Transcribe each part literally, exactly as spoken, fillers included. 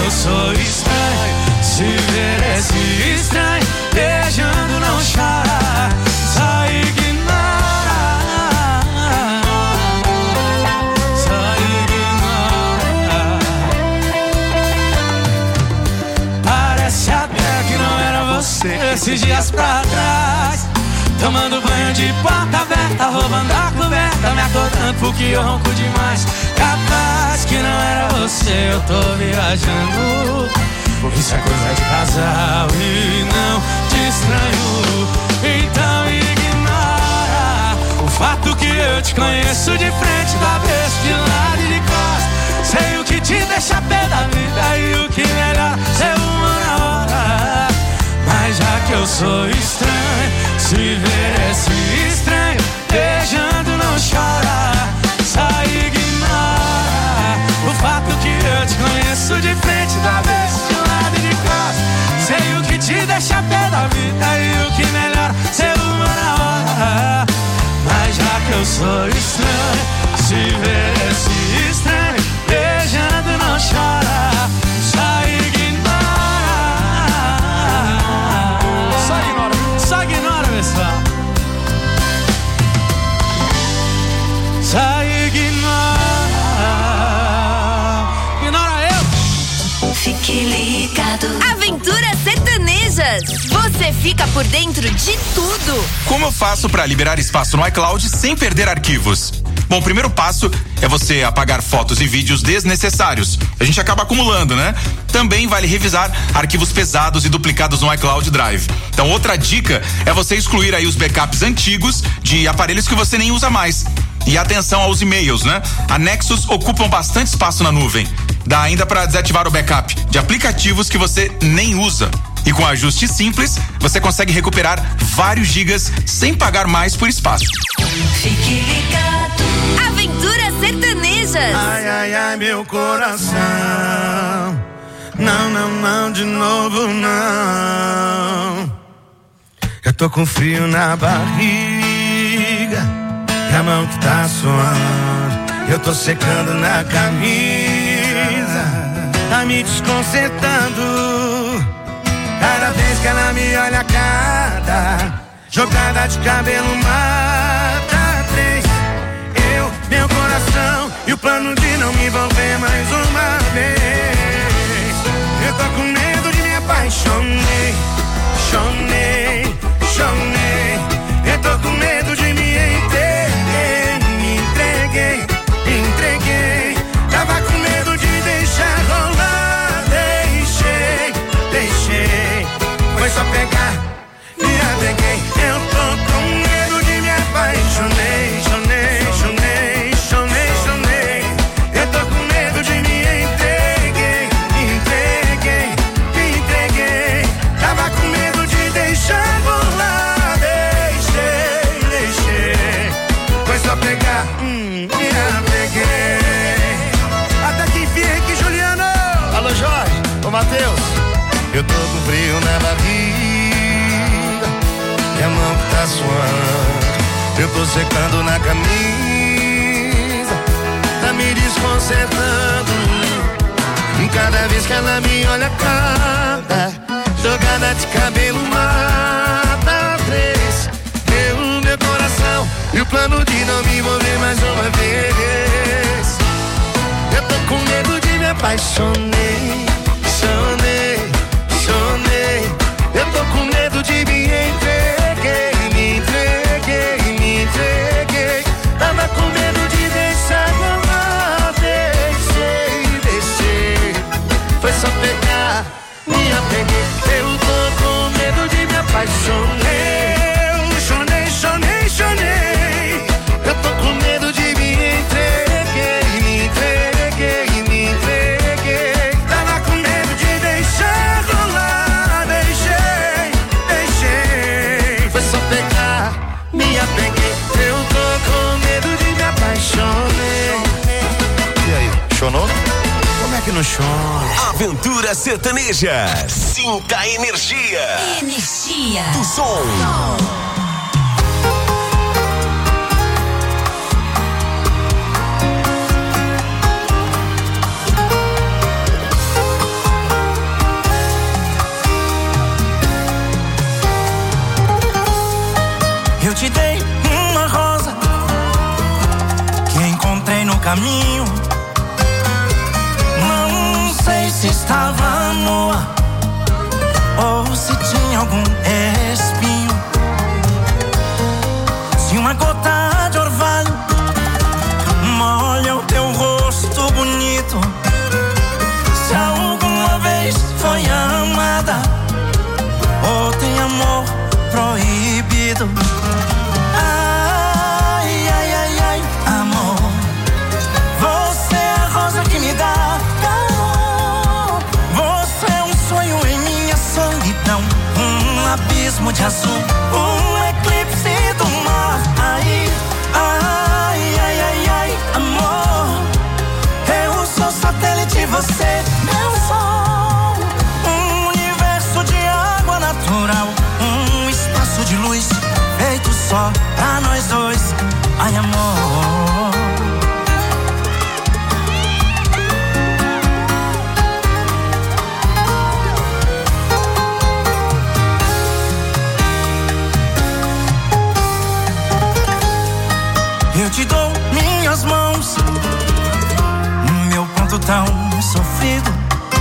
eu sou estranho. Se ver esse estranho beijando não chora, só ignora, só ignora. Parece até que não era você esses dias pra trás, tomando banho de porta aberta, roubando a coberta, me acordando porque eu ronco demais. Capaz que não era você, eu tô viajando, porque isso é coisa de casal e não de estranho. Então ignora o fato que eu te conheço de frente, do avesso, de lado e de costas. Sei o que te deixa pé da vida e o que melhor ser uma na hora. Mas já que eu sou estranho, se ver esse estranho beijando não chora, só ignora o fato que eu te conheço de frente, da vez, de lado e de costas. Sei o que te deixa pé da vida e o que melhor ser uma na hora. Mas já que eu sou estranho, se ver esse estranho beijando não chora, só ignora. Só ignora, só ignora, pessoal. Só ignora, ignora eu. Fique ligado. Aventuras Sertanejas. Você fica por dentro de tudo. Como eu faço para liberar espaço no iCloud sem perder arquivos? Bom, o primeiro passo é você apagar fotos e vídeos desnecessários. A gente acaba acumulando, né? Também vale revisar arquivos pesados e duplicados no iCloud Drive. Então, outra dica é você excluir aí os backups antigos de aparelhos que você nem usa mais. E atenção aos e-mails, né? Anexos ocupam bastante espaço na nuvem. Dá ainda para desativar o backup de aplicativos que você nem usa. E com ajuste simples, você consegue recuperar vários gigas sem pagar mais por espaço. Fique ligado. Aventuras Sertanejas. Ai, ai, ai, meu coração. Não, não, não, de novo não. Eu tô com frio na barriga e a mão que tá suando. Eu tô secando na camisa, tá me desconcertando. Cada vez que ela me olha, cada jogada de cabelo mata três. Eu, meu coração e o plano de não me envolver mais uma vez. Eu tô com medo de me apaixonei, chonei, chonei. Eu tô com medo de me entreguei, me entreguei, me entreguei. Tava com medo de deixar rolar, deixei, deixei. Foi só pegar e apeguei. Eu tô com medo de me apaixonei, chonei, chonei, chonei, chonei. Eu tô com medo de me entreguei, me entreguei, me entreguei. Tava com medo de deixar rolar, deixei, deixei. Foi só pegar, hum, me apeguei. Até que enfim aqui, Juliano. Alô, Jorge, ô Matheus. Eu tô com frio na barriga e a mão que tá suando. Eu tô secando na camisa, tá me desconcertando. E cada vez que ela me olha, cada jogada de cabelo mata três. Eu, meu coração e o plano de não me envolver mais uma vez. Eu tô com medo de me apaixonei, chonei, chonei. Eu tô com medo de me entreguei, me entreguei, me entreguei. Tava com medo de deixar rolar, deixei, deixei. Foi só pegar, me apeguei. Eu tô com medo de me apaixonei. Eu chonei, chonei, chonei. Eu tô com medo de me entreguei, me entreguei, me entreguei. Tava com medo de deixar rolar, deixei, deixei. Foi só pegar, me apeguei. Eu tô com medo de me apaixonei. E aí, chonou? Como é que não chora? Aventura Sertaneja. Sinta energia. Energia Do som. caminho. Não sei se estava nua ou se tinha algum espinho. Se uma gota de orvalho molha o teu rosto bonito, se alguma vez foi amada ou tem amor proibido. Ai, ai, ai, ai, amor, você é a rosa que me dá calor. Você é um sonho em minha solidão, um abismo de azul, um eclipse do mar. Ai, ai, ai, ai, ai, amor, eu sou satélite, você meu sol. Um universo de água natural, um espaço de luz feito só pra nós dois. Ai, amor, eu te dou minhas mãos, meu ponto tão sofrido,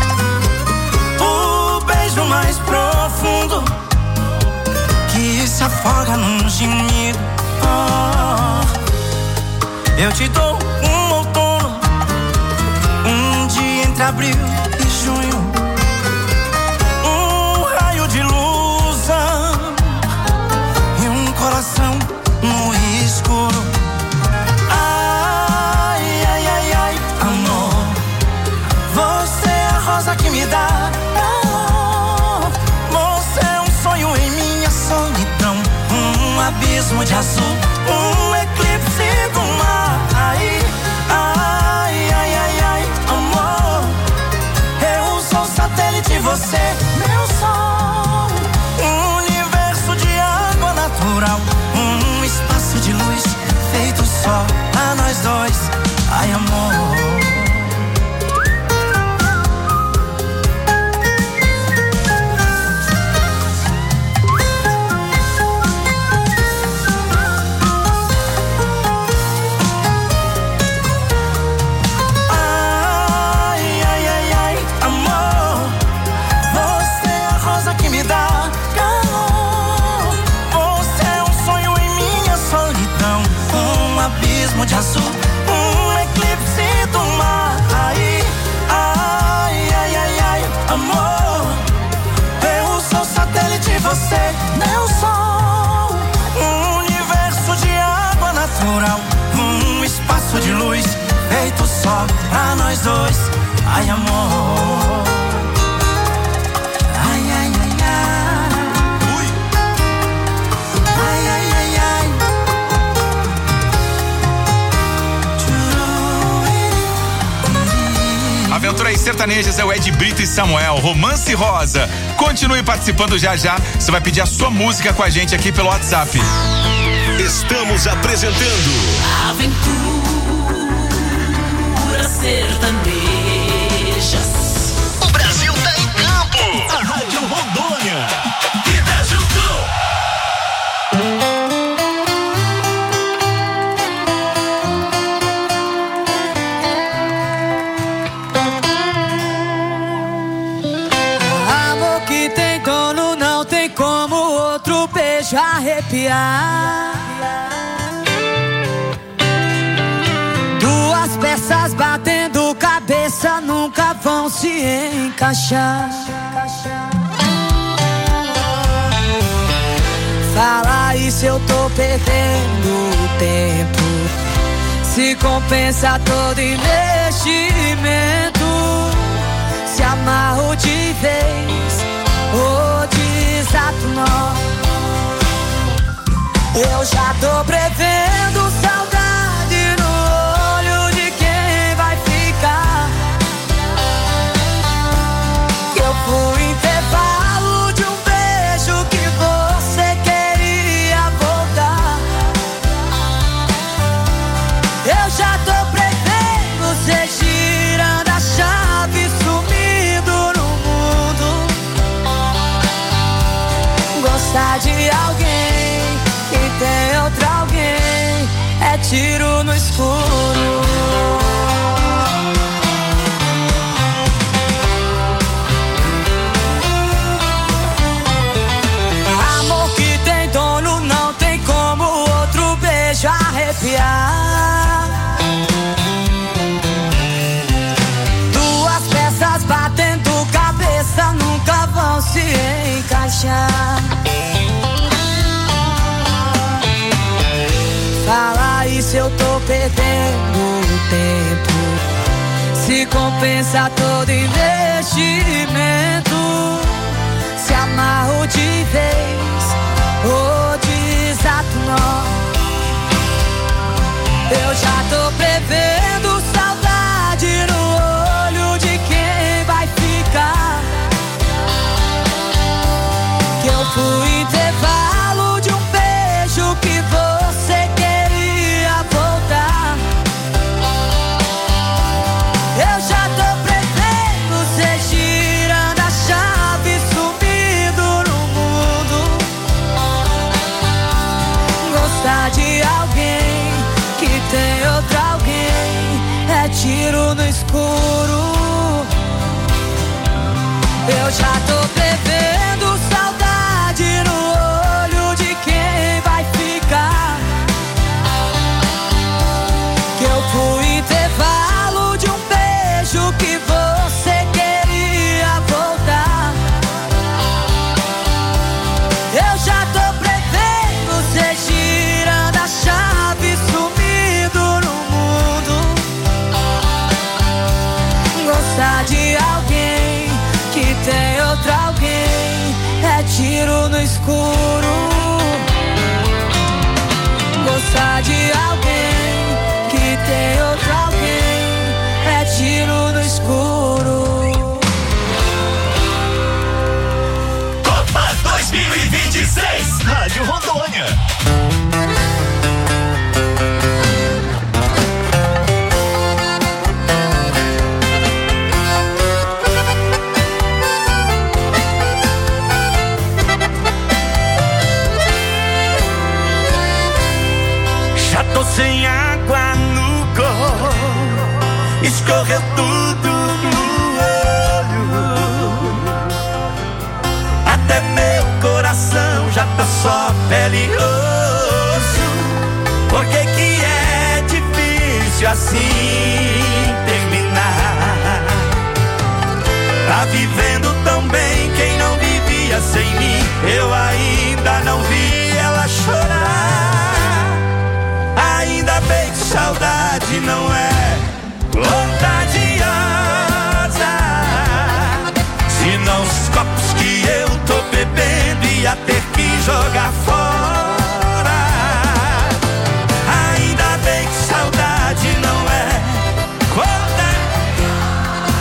o beijo mais profundo que se afoga num gemido. Oh, eu te dou um outono, um dia entre abril e junho, um raio de luz e um coração no escuro. Ai, ai, ai, ai, amor, você é a rosa que me dá calor. Você é um sonho em minha solidão, um abismo de azul, um eclipse do mar. Ai, ai, ai, ai, ai, amor, eu sou satélite, você meu sol. Um universo de água natural, um espaço de luz feito só pra nós dois. Ai, amor, de azul, um eclipse do mar. Ai, ai, ai, ai, ai, amor, eu sou satélite, você meu sol. Um universo de água natural, um espaço de luz feito só pra nós dois. Ai, amor, ai, ai, ai, ai. Ui. Ai, ai, ai, ai. Aventuras Sertanejas é o Ed Brito e Samuel, Romance Rosa. Continue participando já já. Você vai pedir a sua música com a gente aqui pelo WhatsApp. Estamos apresentando Aventuras Sertanejas. O Brasil tá em campo. A Rádio Rondônia. E tá junto. Arrepiar. Duas peças batendo cabeça nunca vão se encaixar. Fala aí se eu tô perdendo tempo, se compensa todo investimento, se amarro de vez ou desato nó. Eu já tô prevendo saudade no olho de quem vai ficar. Eu fui intervalo de um beijo que você queria voltar. Eu já tô prevendo você girando a chave, sumindo no mundo. Gostar de alguém e tem outro alguém, é tiro no escuro. arrepiar. Duas peças batendo cabeça nunca vão se encaixar. Fala aí se eu tô perdendo tempo, se compensa todo investimento, se amarro de vez ou desato nó. Eu já tô prevendo saudade no olho de quem vai ficar, que eu fui intervalo de um beijo que você queria voltar. Eu já tô prevendo cê girando a chave, sumido no mundo. Gostar de alguém que tem outro alguém é tiro no escuro. Eu já tô prevendo saudade no olho de quem vai ficar, que eu fui intervalo de um beijo que você queria voltar. Eu já tô prevendo cê girando a chave, sumido no mundo. Gostar de alguém que tem outro alguém é tiro no escuro. Gostar de alguém que tem outro alguém é tiro no escuro. Copa dois mil e vinte e seis, Rádio Rondônia. Já tô sem água no corpo, escorreu tudo no olho, até meu coração já tá só pele e osso. Por que que é difícil assim terminar? Tá vivendo tão bem quem não vivia sem mim. Eu ainda não vi ela chorar. Ainda bem que saudade não é contagiosa, senão os copos que eu tô bebendo ia ter que jogar fora. Ainda bem que saudade não é contagiosa,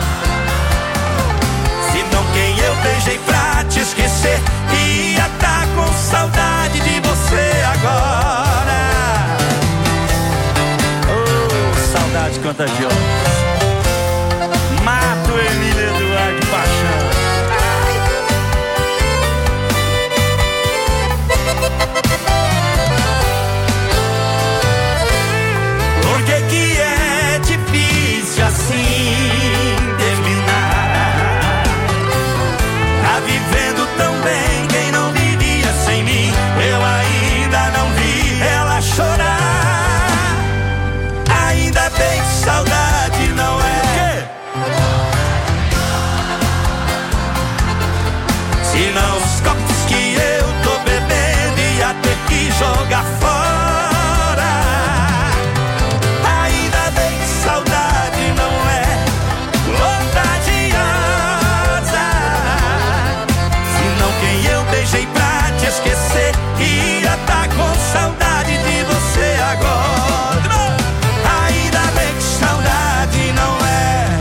senão quem eu beijei pra te esquecer ia tá com saudade de você agora. Saudade contagiosa. Mato Emília Eduardo Paixão. Por que que é difícil assim terminar? Tá vivendo tão bem quem não vivia sem mim. Eu ainda não vi ela chorar. Ainda bem que saudade não é, senão os copos que eu tô bebendo ia ter que jogar fora. Ainda bem que saudade não é contagiosa, senão quem eu beijei pra te esquecer ia tá com saudade de você agora. Saudade não é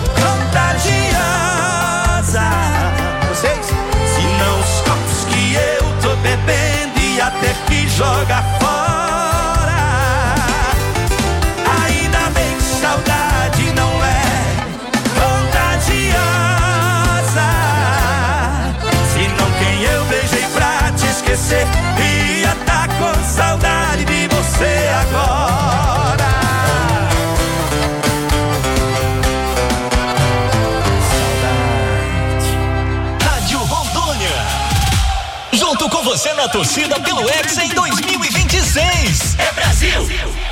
contagiosa, vocês? Senão os copos que eu tô bebendo ia ter que jogar fora. Ainda bem que saudade não é contagiosa, senão quem eu beijei pra te esquecer ia tá com saudade de você agora. Junto com você na torcida pelo Hexa em dois mil e vinte e seis. É Brasil!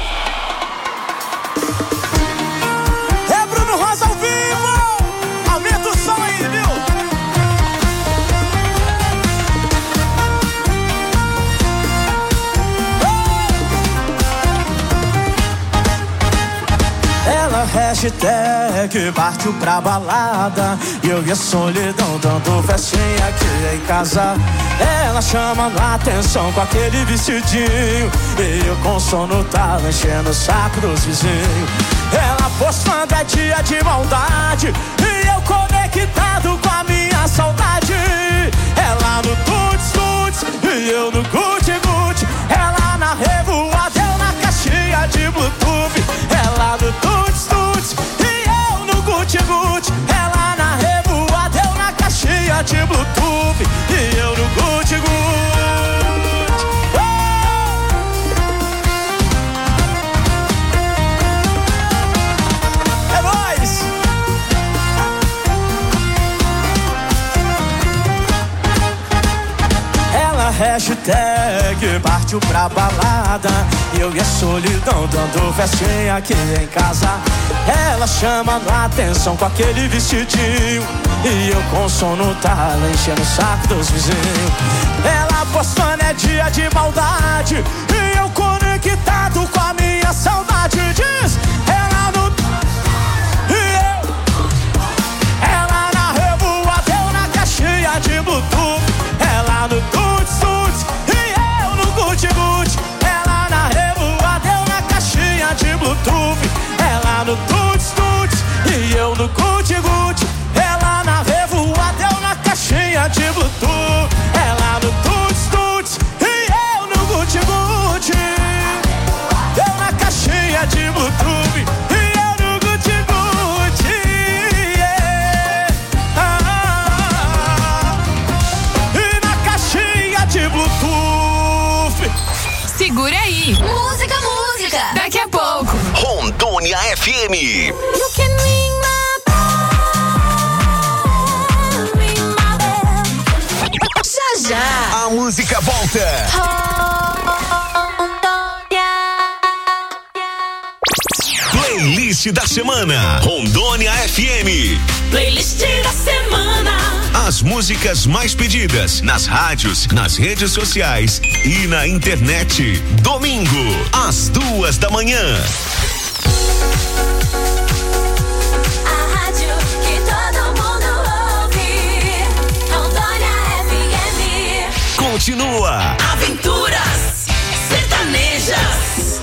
É Bruno Rosa ao vivo! Aumenta o som aí, viu? Ela hashtag partiu pra balada e eu e a solidão dando festinha aqui em casa. Ela chamando a atenção com aquele vestidinho e eu com sono tava enchendo o saco dos vizinhos. Ela postando é dia de maldade e eu conectado com a minha saudade. Ela no tuts tuts e eu no guti guti. Ela na revoada, eu na caixinha de Bluetooth. Ela no tuts tuts e eu no guti guti. Ela na revoada, eu na caixinha de Bluetooth. E eu no guti guti. Hashtag partiu pra balada e eu e a solidão dando festinha aqui em casa. Ela chamando a atenção com aquele vestidinho e eu com sono tava enchendo o saco dos vizinhos. Ela postando é dia de maldade e eu conectado com a minha saudade. Diz ela no e eu, ela na revoada, eu na caixinha de Bluetooth. Ela no tuts tuts e eu no guti guti. Ela na revoada, eu na caixinha de Bluetooth. Ela no tuts tuts e eu no guti guti. Ela na revoada, eu na caixinha de Bluetooth. Ela no tuts tuts e eu no guti guti. Eu na caixinha de Bluetooth e eu no guti guti. Yeah. Ah, e na caixinha de Bluetooth. Segura aí. Música, música. Daqui a pouco. Rondônia F M. You can ring my bell, ring my bell. Já, já. A música volta. Playlist da semana. Rondônia F M. Playlist da semana. As músicas mais pedidas nas rádios, nas redes sociais e na internet. Domingo, às duas da manhã. A rádio que todo mundo ouve. Rondônia F M. Continua. Aventuras sertanejas.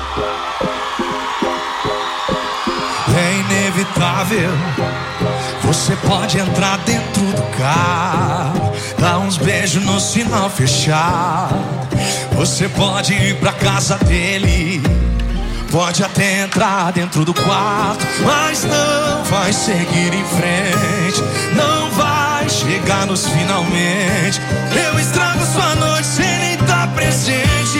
É inevitável. Você pode entrar dentro do carro, dar uns beijos no sinal fechado. Você pode ir pra casa dele, pode até entrar dentro do quarto, mas não vai seguir em frente, não vai chegar nos finalmente. Eu estrago sua noite sem nem estar presente.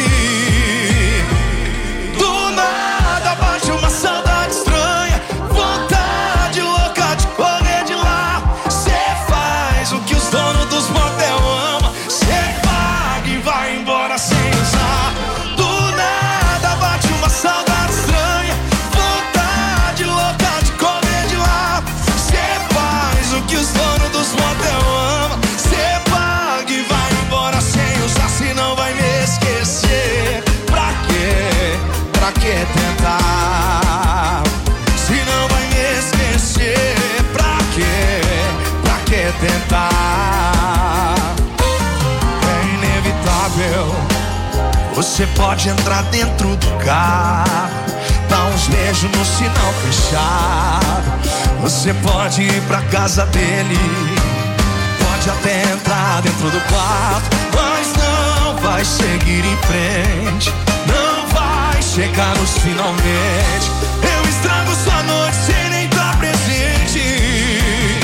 Do nada bate uma saudade estranha, vontade louca de correr de lá. Cê faz o que os donos dos motel amam, cê paga e vai embora sem usar. Do nada bate uma saudade estranha, vontade louca de correr de lá. Cê faz o que os donos dos motel amam, cê paga e vai embora sem usar. Se não vai me esquecer, pra quê? Pra que tentar? Se não vai me esquecer, pra quê? Pra que tentar? É inevitável. Você pode entrar dentro do carro, dar uns beijos no sinal fechado. Você pode ir pra casa dele, pode até entrar dentro do quarto, mas não vai seguir em frente, não vai chegar nos finalmente. Eu estrago sua noite sem nem estar presente.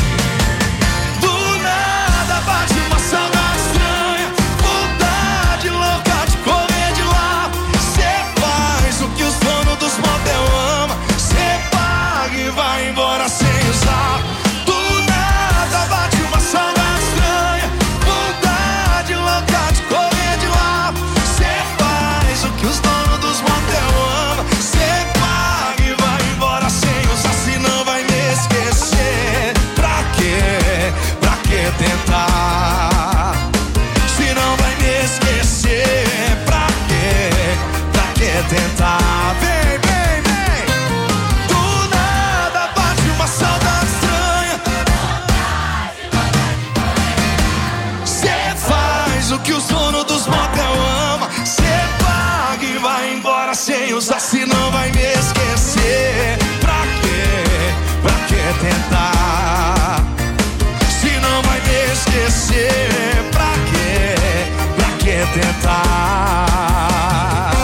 Do nada bate uma saudade estranha, vontade louca de correr de lá. Cê faz o que os donos dos motel amam, cê paga e vai embora sem usar. Do nada bate uma saudade estranha, vontade louca de correr Só se não vai me esquecer. Pra quê? Pra que tentar? Se não vai me esquecer, pra quê? Pra que tentar?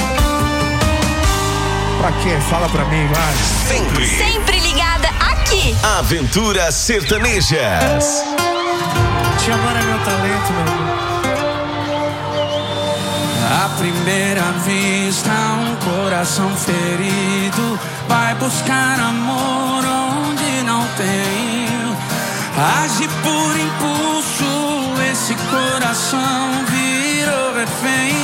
Pra quê? Fala pra mim, vai. Sempre. Sempre ligada aqui. Aventuras Sertanejas. Te amar é meu talento, meu irmão. À primeira vista, um coração ferido vai buscar amor onde não tem. Age por impulso, esse coração virou refém.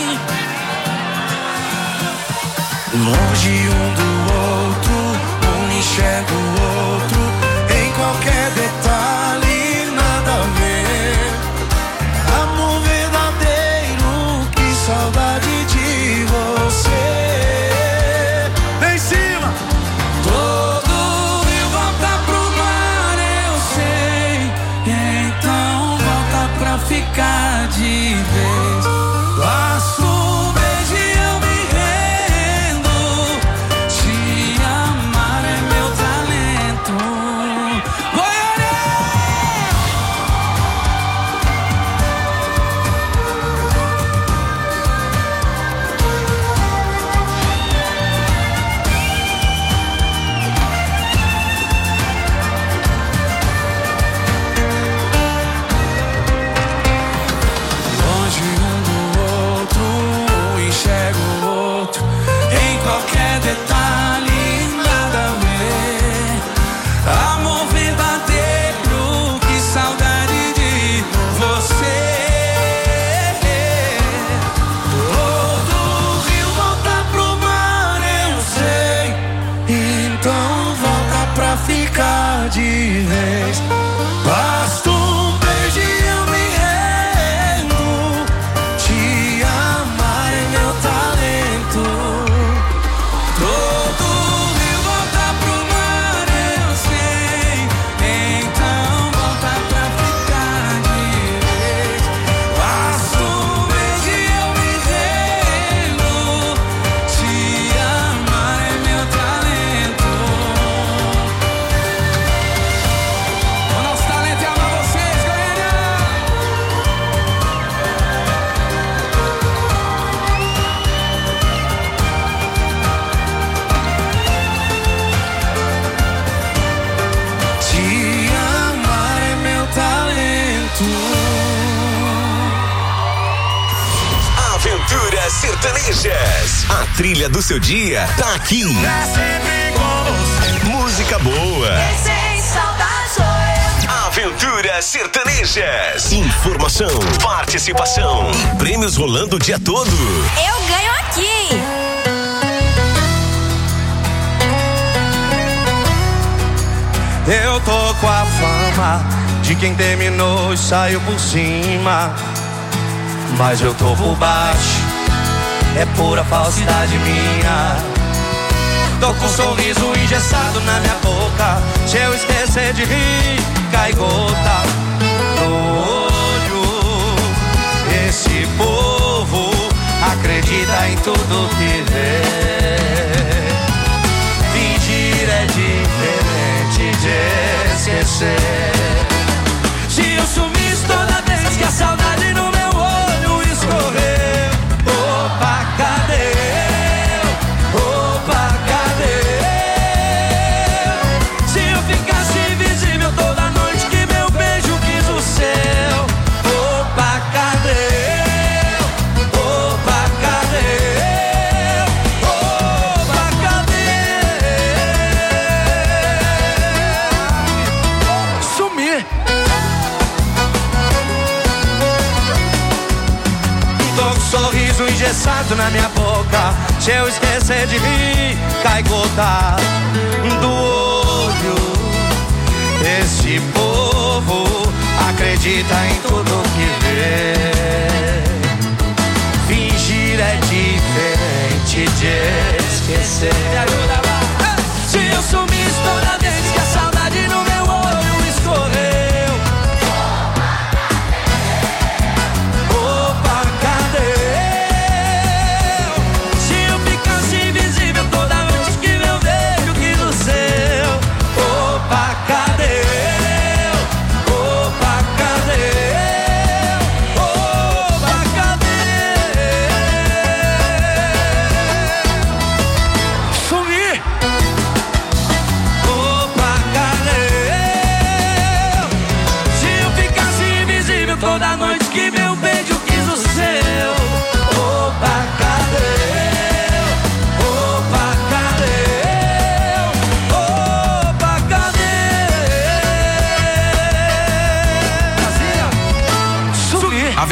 Longe um do outro, um enxerga o outro. Em qualquer detalhe, nada a ver. Amor verdadeiro, que saudade de você. Vem em cima! Todo rio volta pro mar, eu sei. Então volta pra ficar de vez. Basta um beijo e eu me rendo. Te amar é meu talento. Longe um do outro, um enxerga o outro. Em qualquer detalhe, nada a ver. Amor verdadeiro, que saudade de você. Todo rio volta pro mar, eu sei. Então volta pra ficar de vez. Basta um beijo e eu me rendo. Te amar é meu talento. Todo rio volta pro mar, eu sei. Então volta pra ficar de vez. Basta um beijo e eu me rendo. Te amar é meu talento. O nosso talento é amar vocês, Goiânia. Te amar é meu talento. Aventuras Sertanejas. A trilha do seu dia tá aqui. Tá sempre com você. Música boa. Sem saudade sou eu. Aventuras Sertanejas. Informação, participação e prêmios rolando o dia todo. Eu ganho aqui. Eu tô com a fama de quem terminou e saiu por cima. Mas eu tô por baixo, é pura falsidade minha. Tô com um sorriso engessado na minha boca. Se eu esquecer de rir, cai gota no olho. Esse povo acredita em tudo que vê. Fingir é diferente de esquecer. Se eu sumisse toda vez que a saudade no meu olho escorreu. Opa, cadê eu? Opa, cadê eu? Se eu ficasse invisível toda noite que meu beijo quis o céu. Opa, cadê eu? Opa, cadê eu? Opa, cadê eu? Sumir. Tô com um sorriso engessado na minha boca. Se eu esquecer de rir, cai gota do olho. Esse povo acredita em tudo que vê. Fingir é diferente de esquecer. Me ajuda lá. Se eu sumisse toda vez que a saudade no meu olho escorreu. Opa, cadê eu? Se eu ficasse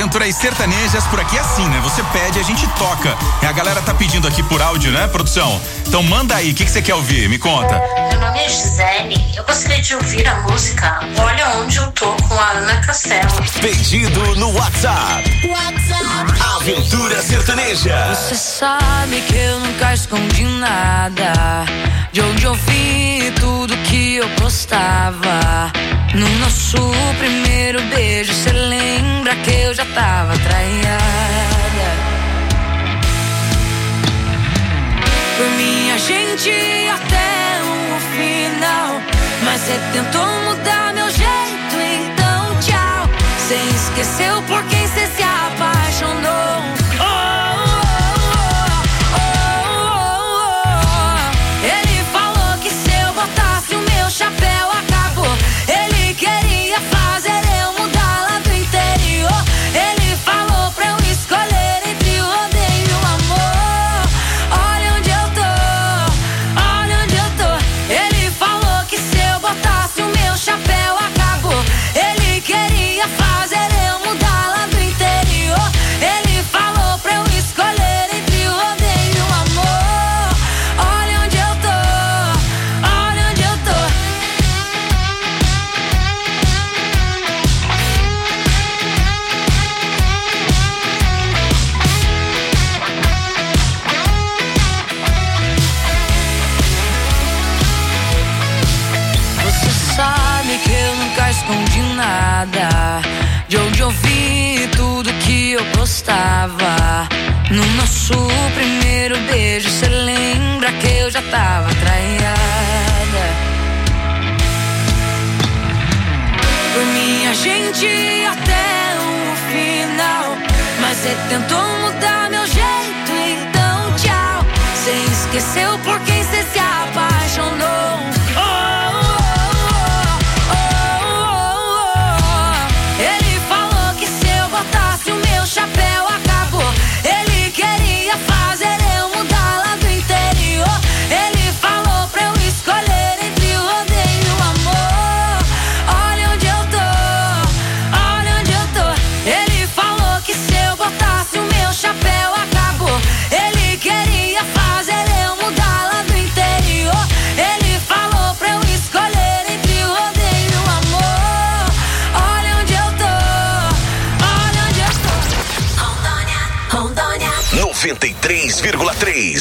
Aventuras Sertanejas, por aqui é assim, né? Você pede, a gente toca. E a galera tá pedindo aqui por áudio, né, produção? Então manda aí, o que, que você quer ouvir? Me conta. Meu nome é Gisele, eu gostaria de ouvir a música Olha Onde Eu Tô, com a Ana Castela. Pedido no WhatsApp. WhatsApp. Aventura Sertaneja. Você sabe que eu nunca escondi nada, de onde eu vi tudo que eu gostava. No nosso primeiro beijo, cê lembra que eu já tava traída. Por mim a gente ia até o final, mas cê tentou mudar meu jeito, então tchau. Cê esqueceu por quem cê se apaixonou. Oh, oh, oh, oh. Ele falou que se eu botasse o meu chapéu acabou. Ele queria fazer eu mudar lá do interior. Ele falou pra eu escolher entre o rodeio e o amor. Olha onde eu tô, olha onde eu tô. Ele falou que se eu botasse o meu chapéu acabou. Ele queria fazer eu mudar lá do interior. Ele falou pra eu escolher entre o rodeio e o amor. Olha onde eu tô, olha onde eu tô. Você sabe que eu nunca escondi nada, de onde eu vi tudo que eu gostava. No nosso primeiro beijo, cê lembra que eu já tava traída. Por mim a gente ia até o final, mas cê tentou mudar meu jeito, então tchau. Cê esqueceu por quem cê se apaixonou. Oh, oh, oh, oh, oh. Ele falou que se eu botasse o meu chapéu acabou. Ele queria fazer eu mudar lá do interior. Ele falou pra eu escolher entre o rodeio e o amor. Olha onde eu tô, olha onde eu tô. Ele falou que se eu botasse o meu chapéu acabou. Ele queria fazer eu mudar lá do interior. Ele falou pra eu escolher entre o rodeio e o amor. Olha onde eu tô, olha onde eu tô. Rondônia, Rondônia. noventa e três vírgula três.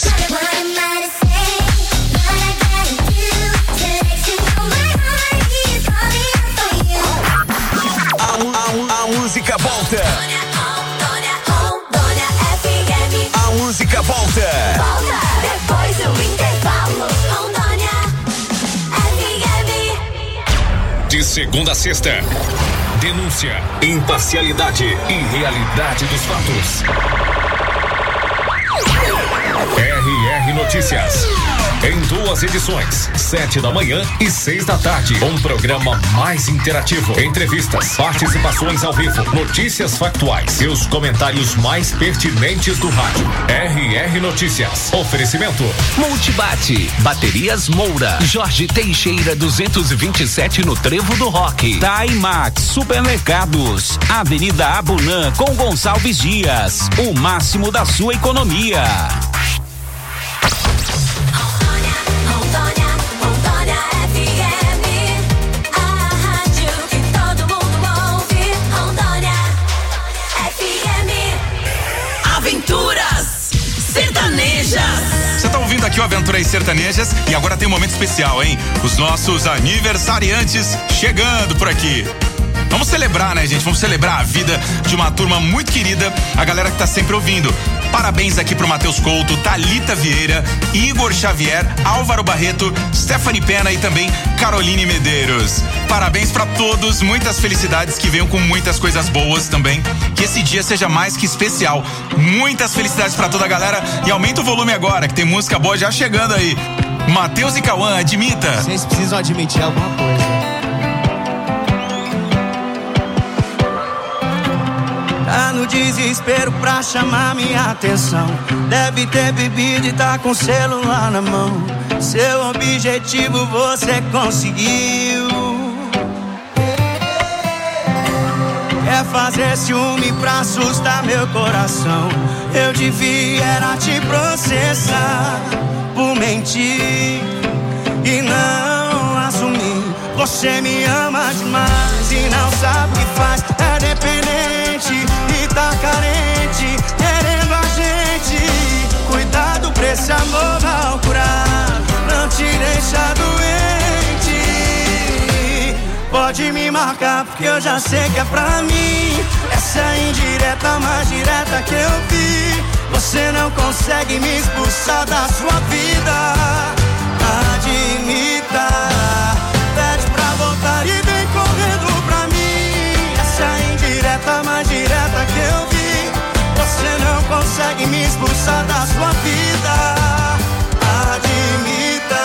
A, a, a música volta. Rondônia, Rondônia, F M. A música volta. Volta depois do intervalo. Rondônia, F M. De segunda a sexta. Denúncia, imparcialidade e realidade dos fatos. R R Notícias. Em duas edições, sete da manhã e seis da tarde. Um programa mais interativo. Entrevistas, participações ao vivo, notícias factuais e os comentários mais pertinentes do rádio. R R Notícias. Oferecimento. Multibate. Baterias Moura. Jorge Teixeira duzentos e vinte e sete no Trevo do Rock. Taimax Supermercados. Avenida Abunã com Gonçalves Dias. O máximo da sua economia. Rondônia, Rondônia, F M. A rádio que todo mundo ouve. Rondônia, F M. Aventuras Sertanejas. Você tá ouvindo aqui o Aventuras Sertanejas e agora tem um momento especial, hein? Os nossos aniversariantes chegando por aqui. Vamos celebrar, né, gente? Vamos celebrar a vida de uma turma muito querida, a galera que tá sempre ouvindo. Parabéns aqui pro Matheus Couto, Thalita Vieira, Igor Xavier, Álvaro Barreto, Stephanie Pena e também Caroline Medeiros. Parabéns pra todos, muitas felicidades, que venham com muitas coisas boas também. Que esse dia seja mais que especial. Muitas felicidades pra toda a galera e aumenta o volume agora, que tem música boa já chegando aí. Matheus e Cauã, admita. Vocês precisam admitir alguma coisa. Tá no desespero pra chamar minha atenção. Deve ter bebido e tá com o celular na mão. Seu objetivo você conseguiu. é fazer ciúme pra assustar meu coração. Eu devia era te processar por mentir e não assumir. Você me ama demais e não sabe o que faz. É dependente e tá carente, querendo a gente. Cuidado pra esse amor mal curar, não te deixa doente. Pode me marcar porque eu já sei que é pra mim. Essa é a indireta mais direta que eu vi. Você não consegue me expulsar da sua vida. Admita, pede pra voltar e vem correndo pra mim. Essa é a indireta mais direta que eu vi. Você não consegue me expulsar da sua vida. Admita.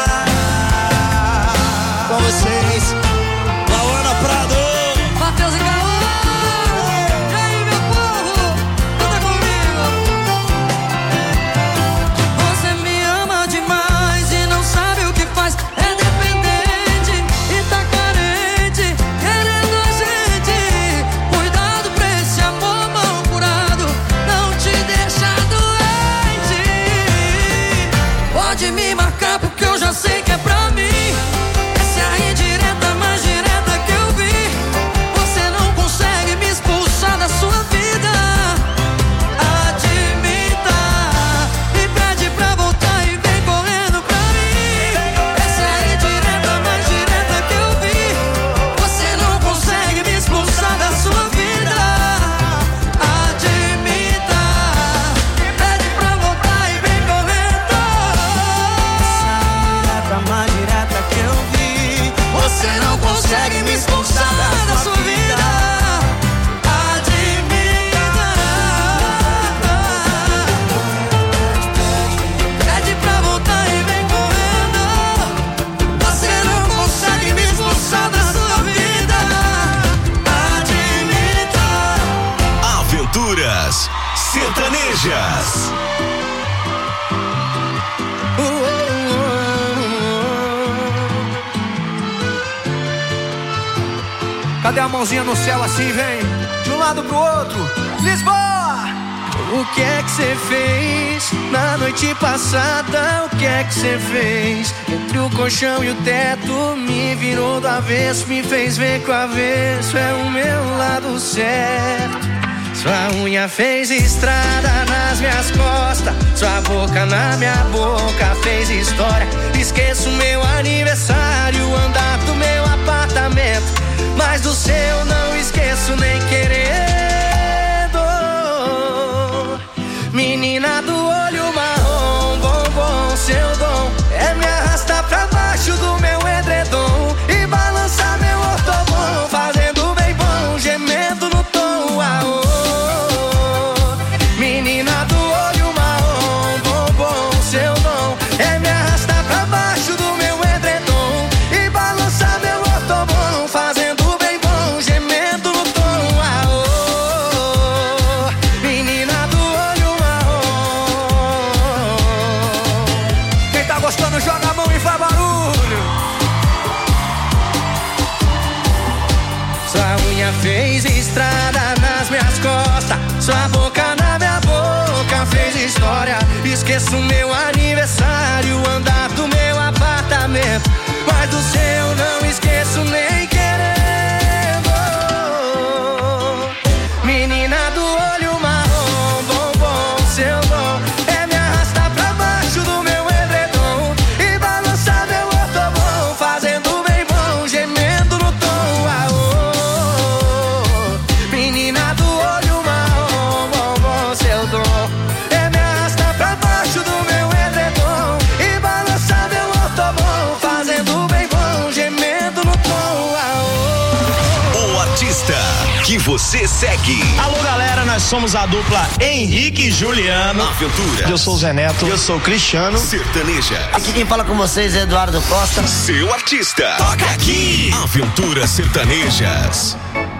Com vocês, Lauana Prado, Matheus e Caô. E aí, meu povo, canta comigo. Você me ama demais e não sabe o que faz. É dependente e tá carente, querendo a gente. Cuidado pra esse amor mal curado, não te deixa doente. Pode me marcar porque eu já sei que é pra mim. Essa é a indireta mais direta que eu vi. Você não consegue me expulsar da sua vida. Admita e pede pra voltar e vem correndo pra mim. Essa é a indireta mais direta que eu vi. Você não consegue me expulsar da sua vida. Admita e pede pra voltar e vem correndo. essa é a indireta mais direta que eu vi. Você não consegue me expulsar da sua vida. Admita. Pede pra voltar e vem correndo. Você não consegue me expulsar da sua vida. Admita. Aventuras sertanejas. Cadê a mãozinha no céu assim, vem? De um lado pro outro. Lisboa! O que é que você fez na noite passada? O que é que você fez? Entre o colchão e o teto, me virou do avesso, me fez ver que o avesso é o meu lado certo. Sua unha fez estrada nas minhas costas, sua boca na minha boca fez história. Esqueço meu aniversário, o andar do meu apartamento, mas do seu não esqueço nem querendo. Menina do olho marrom, bombom, seu dom é me arrastar pra baixo do meu edredom e balançar meu ortobom, fazendo bem bom, gemendo no tom. Aô. Menina do olho marrom, bombom, seu dom é me arrastar pra baixo do meu edredom e balançar meu ortobom, fazendo bem bom, gemendo no tom. Aô. Menina do olho marrom. Quem tá gostando, joga a mão e faz barulho. Sua unha fez estrada nas minhas costas, sua boca na minha boca fez história. Esqueço meu aniversário, o andar do meu apartamento, mas do seu não esqueço nem querendo. Menina do olho marrom, bombom, seu dom é me arrastar pra baixo do meu edredom e balançar meu ortobom, fazendo bem bom, gemendo no tom. Aô. Menina do olho marrom, bombom, seu dom é me arrastar pra baixo do meu edredom e balançar meu ortobom, fazendo bem bom, gemendo no tom. Aô. O artista que você segue. Alô, galera, nós somos a dupla Henrique e Juliano. Aventura. Eu sou o Zé Neto. Eu sou o Cristiano. Sertaneja. Aqui quem fala com vocês é Eduardo Costa. Seu artista. Toca aqui. Aventuras sertanejas.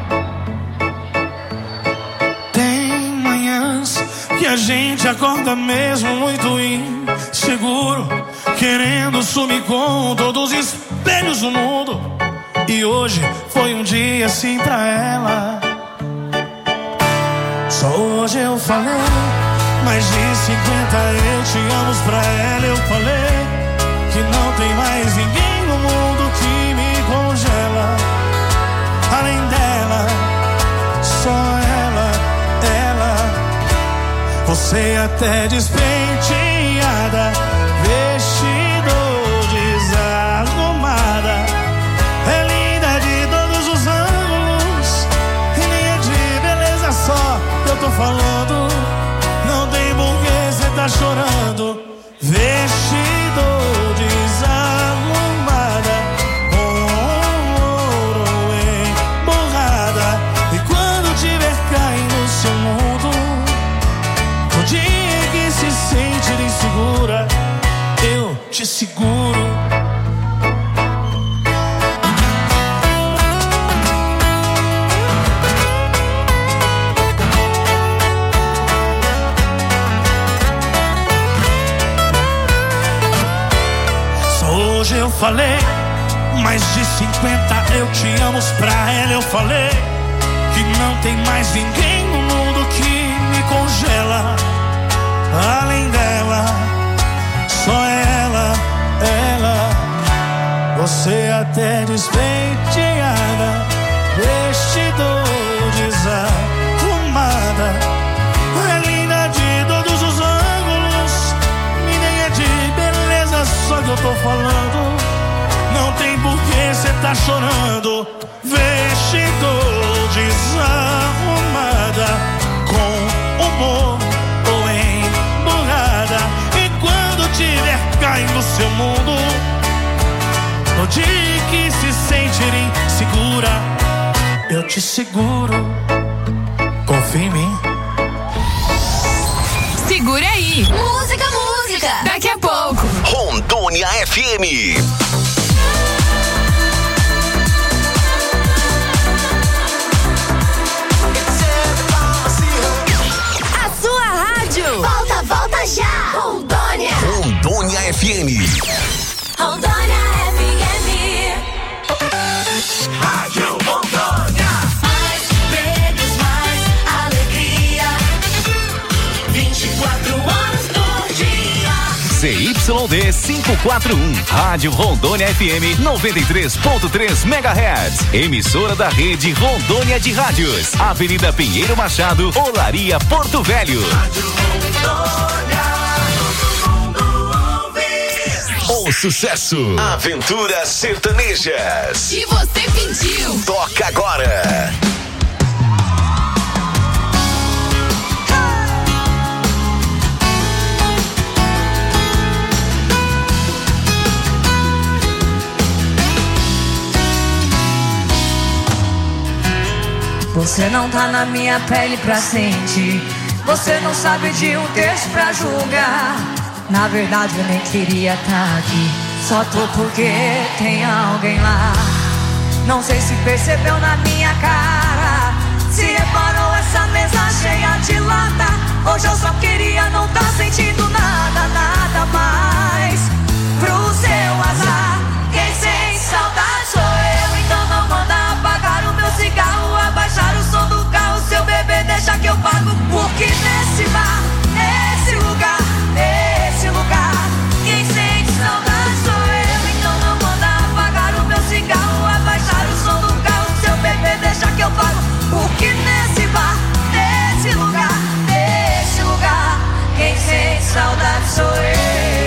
Tem manhãs que a gente acorda mesmo muito inseguro, querendo sumir com todos os espelhos do mundo. E hoje foi um dia assim pra ela. Só hoje eu falei, mais de cinquenta eu te amo pra ela. Eu falei que não tem mais ninguém no mundo que me congela. Além dela, só ela, ela. Você até despenteada, vestido desarrumada, é linda de todos os ângulos, e nem é de beleza só eu tô falando. Não tem porquê cê tá chorando. Vestido desarrumada, com ouro emborrada, e quando tiver caindo no seu mundo, no dia que se sentir insegura, eu te seguro. Hoje eu falei, mais de cinquenta eu te amo pra ela. Eu falei que não tem mais ninguém no mundo que me congela. Além dela, só ela, ela. Você até despenteada, vestido desarrumada, é linda de todos os ângulos, e nem é de beleza só que eu tô falando. Não tem porquê cê tá chorando. Vestido desarrumada, com humor ou emburrada, e quando tiver caindo no seu mundo, no dia que se sentir insegura, eu te seguro. Confia em mim. Segura aí. Música, música. Daqui a pouco. Rondônia F M. A sua rádio. Volta, volta já. Rondônia. Rondônia F M. Rondônia F M. Rádio Rondônia. Mais medos, mais alegria. vinte e quatro horas por dia. C Y D quinhentos e quarenta e um, Rádio Rondônia F M noventa e três ponto três megahertz, emissora da rede Rondônia de Rádios, Avenida Pinheiro Machado, Olaria, Porto Velho. Rádio Rondônia, todo mundo ouve. O sucesso, Aventuras Sertanejas. E você pediu. Toca agora. Você não tá na minha pele pra sentir. Você não sabe de um texto pra julgar. Na verdade eu nem queria tá aqui, só tô porque tem alguém lá. Não sei se percebeu na minha cara, se reparou essa mesa cheia de lata. Hoje eu só queria não tá sentindo nada, nada mais. Pro seu azar, quem sente saudade sou eu. Então não manda apagar o meu cigarro, abaixar o som do carro. Seu bebê deixa que eu pago, porque nesse bar, nesse lugar, nesse lugar, quem sente saudade sou eu. Então não manda apagar o meu cigarro, abaixar o som do carro. Seu bebê deixa que eu pago, porque nesse bar, nesse lugar, nesse lugar, quem sente saudade sou eu.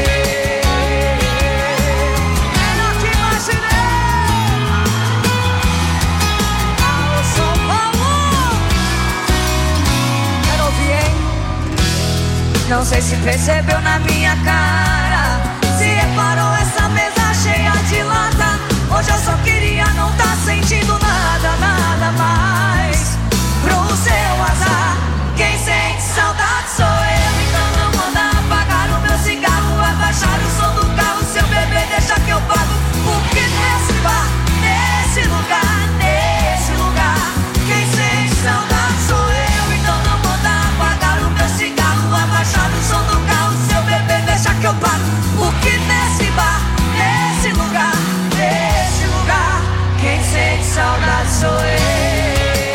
Não sei se percebeu na minha cara, se reparou essa mesa cheia de lata. Hoje eu só queria não tá sentindo nada, nada mais. Pro seu azar, quem sente saudade sou eu. Então não manda apagar o meu cigarro, abaixar o som do carro. Seu bebê deixa que eu pago, porque nesse bar, nesse lugar, nesse lugar, quem sente saudade sou eu. Então não manda apagar o meu cigarro, abaixar o som do carro. Seu bebê deixa que eu pago, porque nesse bar, nesse lugar, nesse lugar, quem sente saudade sou eu.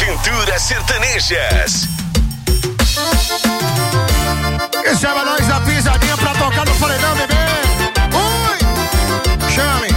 Aventuras Sertanejas. Receba nós a pisadinha pra tocar no paredão, bebê. Ui, chame.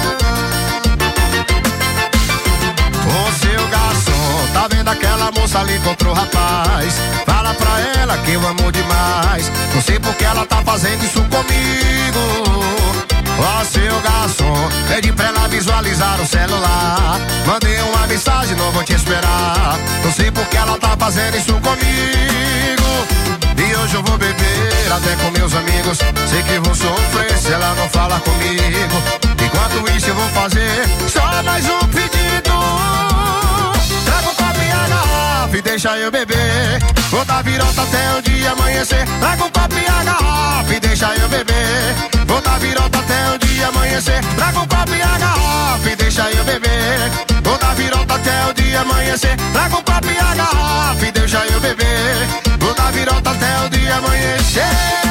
Ô seu garçom, tá vendo aquela moça ali contra o rapaz? Fala pra ela que eu amo demais. Não sei porque ela tá fazendo isso comigo. Ó seu garçom, pede pra ela visualizar o celular. Mandei uma mensagem, não vou te esperar. Não sei porque ela tá fazendo isso comigo. E hoje eu vou beber até com meus amigos. Sei que vou sofrer se ela não falar comigo. Enquanto isso eu vou fazer só mais um pedido. Traga um copo e a garrafa e deixa eu beber. Vou dar virota até o dia amanhecer. Traga um copo e a garrafa e deixa eu beber. Vou dar virota até o dia amanhecer. Traga um copo e a garrafa e deixa eu beber. Vou dar virota até o dia amanhecer. Traga um copo e a garrafa e deixa eu beber. Vou dar virota até o dia amanhecer.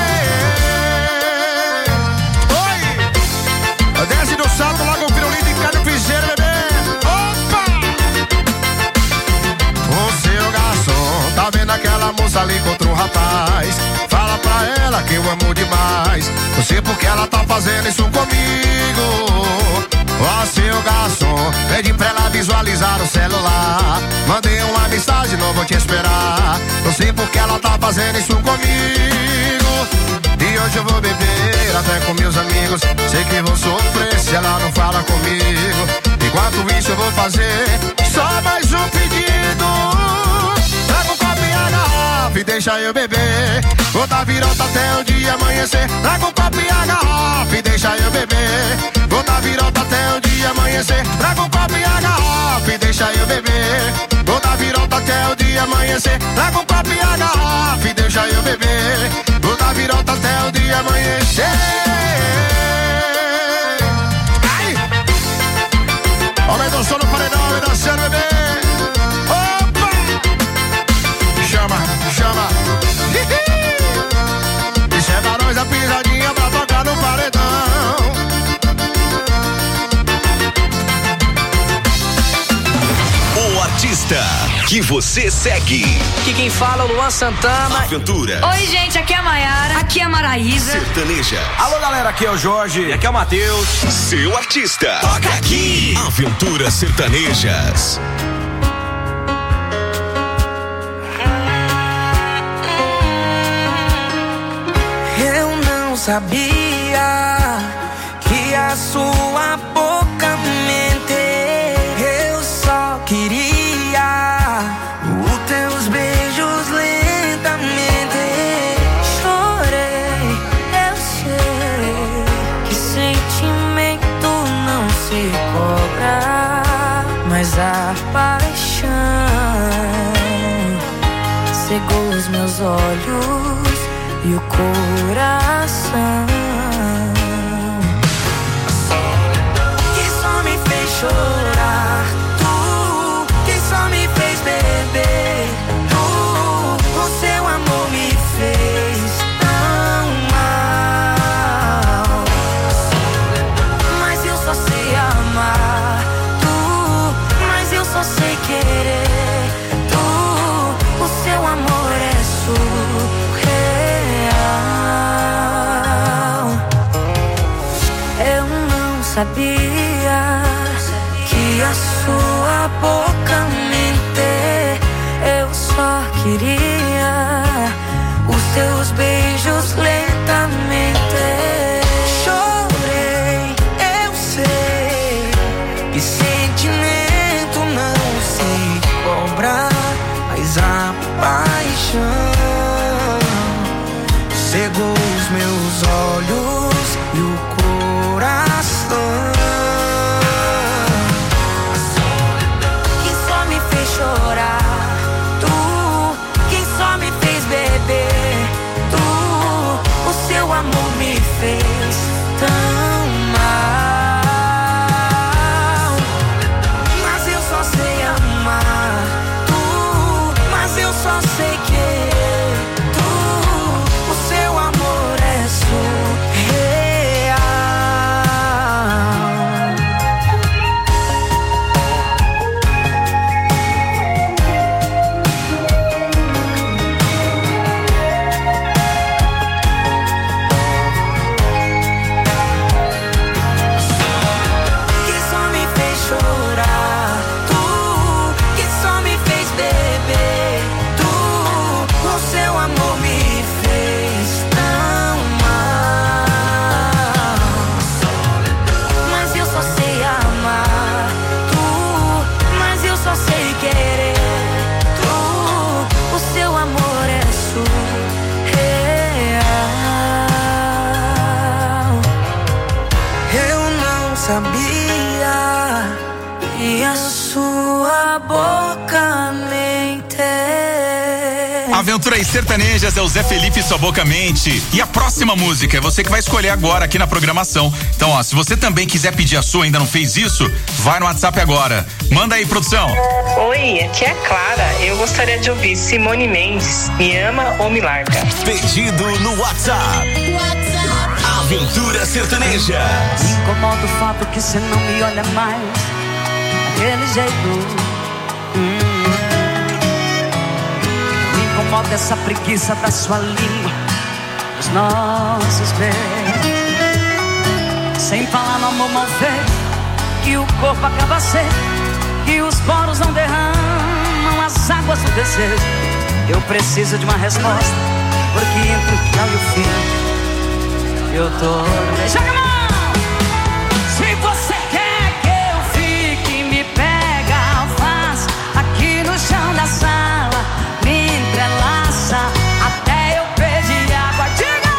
Oi! Desce do salto, logo o pirulito e cai no piseiro, bebê. Opa! Ô seu garçom, tá vendo aquela moça ali contra o rapaz? Fala pra ela que eu amo demais. Não sei porque ela tá fazendo isso comigo. Ó seu garçom, pede pra ela visualizar o celular. Mandei uma mensagem, não vou te esperar. Não sei porque ela tá fazendo isso comigo. E hoje eu vou beber até com meus amigos. Sei que vou sofrer se ela não fala comigo. Enquanto isso eu vou fazer só mais um pedido. Traga um copo e a garrafa e deixa eu beber. Vou dar virota até o dia amanhecer. Traga um copo e a garrafa e deixa eu beber. Vou dar virota até o dia amanhecer. Traga um copo e a garrafa e deixa eu beber. Vou dar virota até o dia amanhecer. Traga um copo e a garrafa e deixa eu beber. Vou dar virota até o dia amanhecer. Ai! Aumenta o som no paredão, aumenta o som, bebê. Opa! Chama, chama. Isso é pra nós a pisadinha pra tocar no paredão. O artista que você segue. Aqui quem fala é o Luan Santana. Aventura. Oi, gente, aqui é a Maiara. Aqui é a Maraísa. Sertaneja. Alô, galera, aqui é o Jorge. E aqui é o Matheus. Seu artista. Toca aqui. Aventuras Sertanejas. Eu não sabia que a sua boca mente. Eu só queria os teus beijos lentamente. Chorei, eu sei que sentimento não se cobra, mas a paixão cegou os meus olhos e o coração, que só me fez chorar. Tu, que só me fez beber. Tu, o seu amor me fez tão mal. Mas eu só sei amar. Tu, mas eu só sei querer. Tu, o seu amor é surreal. Eu não sabia que a sua boca mente. Eu só queria os teus beijos lentamente. Chorei, eu sei que sentimento não se cobra, mas a paixão cegou os meus olhos e o coração, que só me fez chorar. Tu, que Aventuras Sertanejas é o Zé Felipe e Sua Boca Mente. E a próxima música é você que vai escolher agora aqui na programação. Então, ó, se você também quiser pedir a sua e ainda não fez isso, vai no WhatsApp agora. Manda aí, produção. Oi, aqui é a Clara. Eu gostaria de ouvir Simone Mendes, Me Ama ou Me Larga. Pedido no WhatsApp. WhatsApp. Aventuras Sertanejas. Me incomoda o fato que você não me olha mais daquele jeito. Hum. Me incomoda essa preguiça da sua língua, os nossos beijos. Sem falar no amor mal feito, que o corpo acaba seco, que os poros não derramam as águas do desejo. Eu preciso de uma resposta, porque entre o tchau e o fim eu tô no meio. Joga a mão! Se você quer que eu fique, me pega, faz aqui no chão da sala, me entrelaça até eu pedir água. Diga!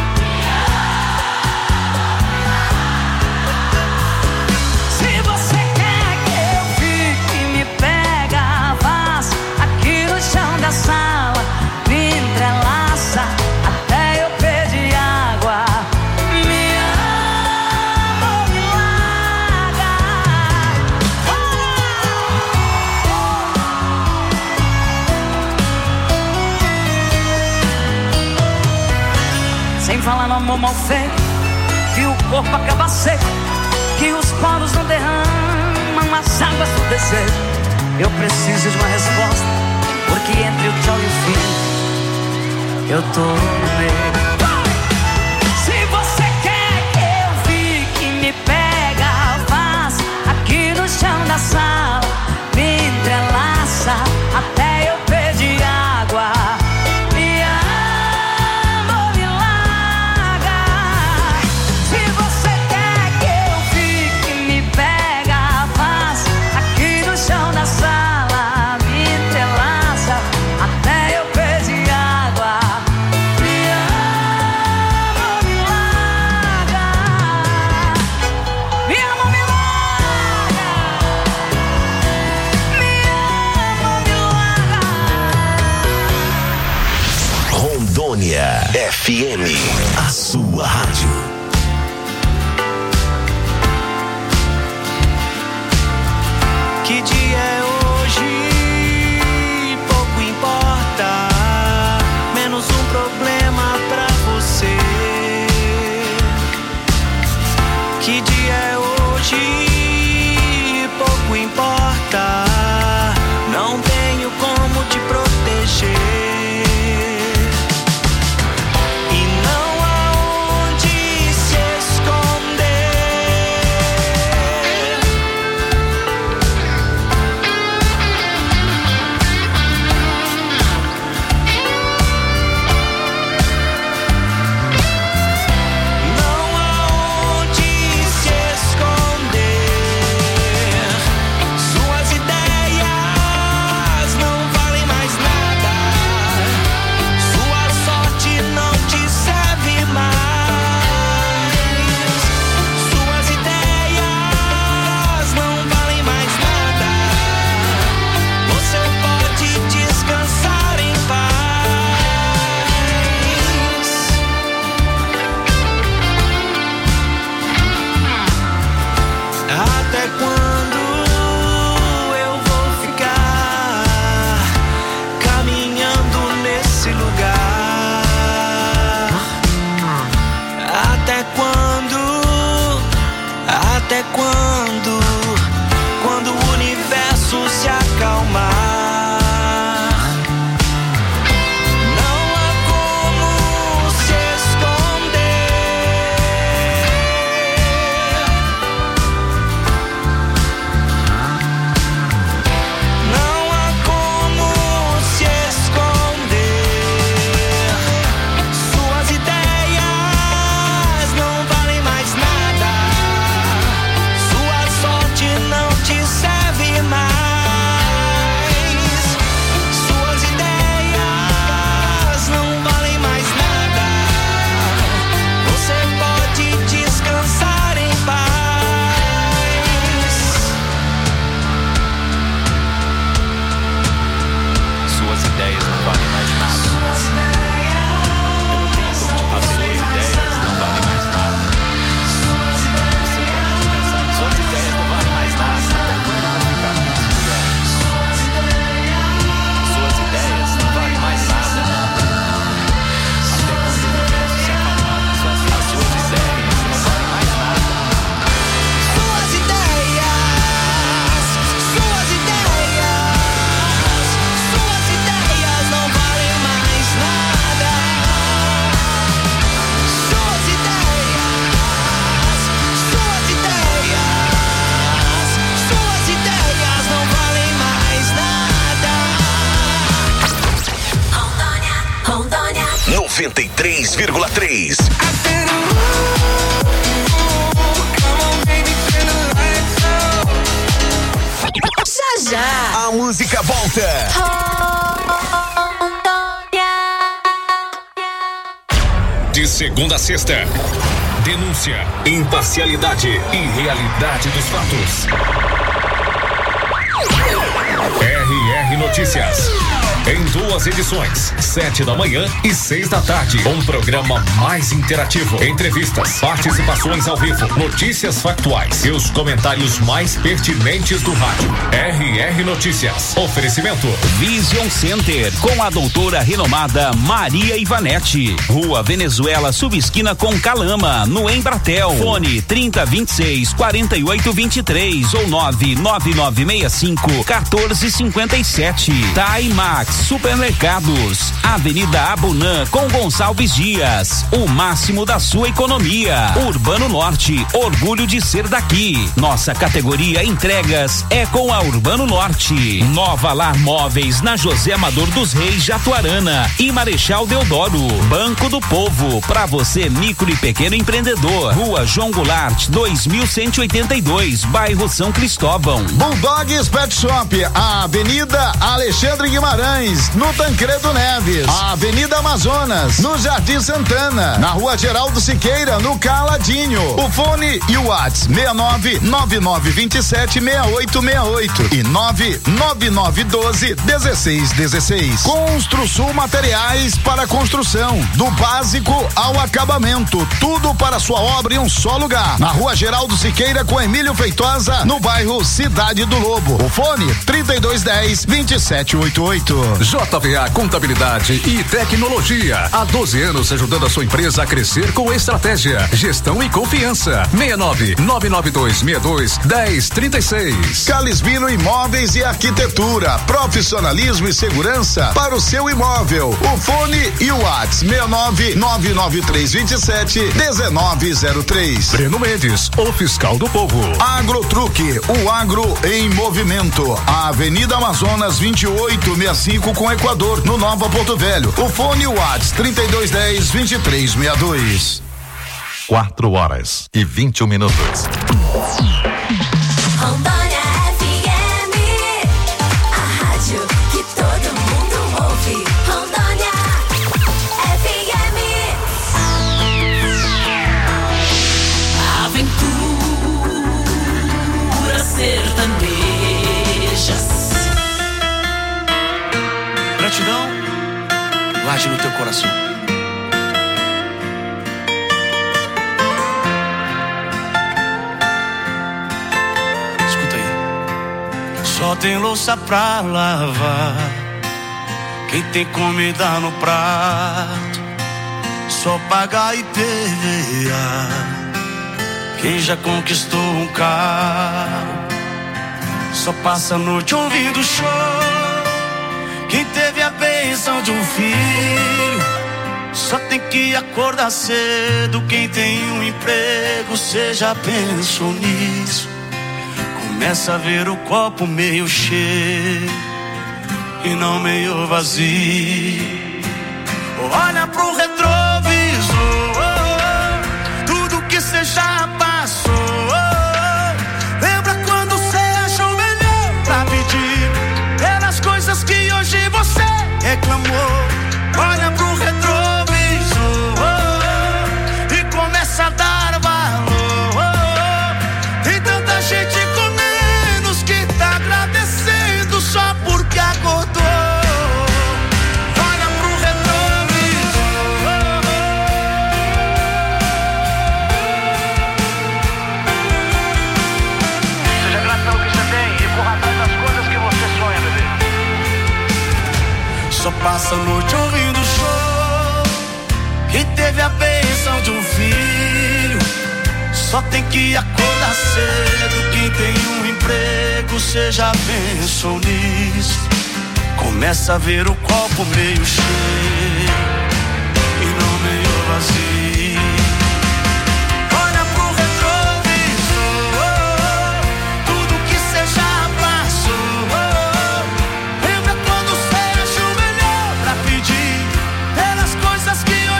Se você quer que eu fique, me pega, faz aqui no chão da sala, me entrelaça até eu pedir água. Me ama ou me larga. Sem falar no amor mal feito, que o corpo acaba seco, que os poros não derramam as águas do desejo. Eu preciso de uma resposta, porque entre o tchau e o fim eu tô no meio. Se você quer que eu fique, me pega, faz aqui no chão da sala, me entrelaça até eu pedir água. Me ama ou me larga. Se você quer que eu fique, me pega, faz aqui no chão da sala, me entrelaça até eu pedir água. Me ama ou me larga. Me ama ou me larga. Me ama ou me larga. Rondônia F M, a sua rádio. Que dia é hoje? Pouco importa, menos um problema pra você. Que dia é hoje? Pouco importa, não tenho como te proteger. E não há onde noventa e três vírgula três. Já já. A música volta. De segunda a sexta. Denúncia, imparcialidade e realidade dos fatos. R R Notícias. Em duas edições, sete da manhã e seis da tarde. Um programa mais interativo. Entrevistas, participações ao vivo, notícias factuais e os comentários mais pertinentes do rádio. R R Notícias. Oferecimento Vision Center, com a doutora renomada Maria Ivanete. Rua Venezuela, subesquina com Calama, no Embratel. Fone trinta, vinte e seis, quarenta e oito, vinte e três ou nove nove nove seis cinco, quatorze cinquenta e sete. Taimax Supermercados, Avenida Abunã com Gonçalves Dias. O máximo da sua economia. Urbano Norte, orgulho de ser daqui. Nossa categoria entregas é com a Urbano Norte. Nova Lar Móveis na José Amador dos Reis, Jatuarana e Marechal Deodoro. Banco do Povo, para você micro e pequeno empreendedor. Rua João Goulart, dois mil cento e oitenta e dois, bairro São Cristóvão. Bulldogs Pet Shop, a Avenida Alexandre Guimarães, no Tancredo Neves, a Avenida Amazonas, no Jardim Santana, na Rua Geraldo Siqueira, no Caladinho. O fone e o WhatsApp seis nove nove nove dois sete seis oito seis oito e nove nove nove um dois um seis um seis. Construsul Materiais para construção, do básico ao acabamento, tudo para sua obra em um só lugar. Na Rua Geraldo Siqueira com Emílio Feitosa, no bairro Cidade do Lobo. O fone trinta e dois dez, vinte e sete oitenta e oito. J V A Contabilidade e Tecnologia. Há doze anos ajudando a sua empresa a crescer com estratégia, gestão e confiança. seis nove nove nove dois seis dois um zero três seis. Calisbino Imóveis e Arquitetura. Profissionalismo e segurança para o seu imóvel. O fone e o WhatsApp seis nove nove nove três dois sete um nove zero três. Breno Mendes, o fiscal do povo. Agrotruque, o agro em movimento. A Avenida Amazonas vinte e oito sessenta e cinco com Equador, no Nova Porto Velho. O fone e o WhatsApp trinta e dois dez, vinte e três sessenta e dois. Quatro horas e vinte e um minutos. Rondônia F M, a rádio que todo mundo ouve. Rondônia F M. Aventura sertanejas. Gratidão, guarde no teu coração. Escuta aí. Só tem louça pra lavar, quem tem comida no prato, só paga I P V A, quem já conquistou um carro, só passa a noite ouvindo show, quem teve a bênção de um filho, só tem que acordar cedo. Quem tem um emprego, cê já pensou nisso? Começa a ver o copo meio cheio e não meio vazio. Olha pro retrovisor, tudo que cê já passou. Lembra quando cê achou melhor pra pedir pelas coisas que hoje você reclamou? Olha pro retrovisor e começa a dar valor. Tem tanta gente com menos que tá agradecendo só porque acordou. Olha pro retrovisor. Seja grato pelo que você tem e corra atrás das coisas que você sonha, bebê. Só passa a noite ouvindo show, quem teve a bênção de um filho, só tem que acordar cedo. Quem tem um emprego, cê já pensou nisso? Começa a ver o copo meio cheio e não meio vazio. Olha pro retrovisor, tudo que cê já passou. Lembra quando cê achou melhor pra pedir pelas coisas que hoje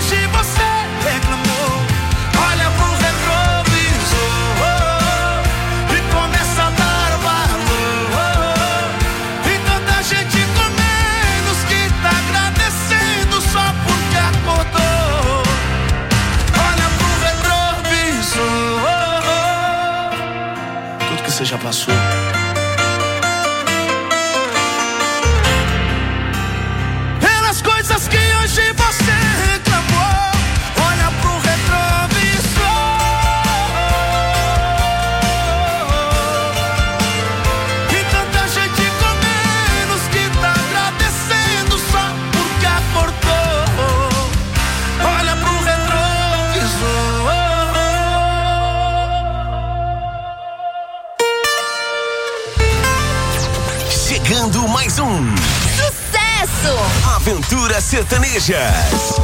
sucesso. Aventuras Sertanejas.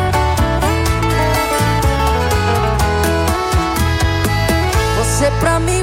Você pra mim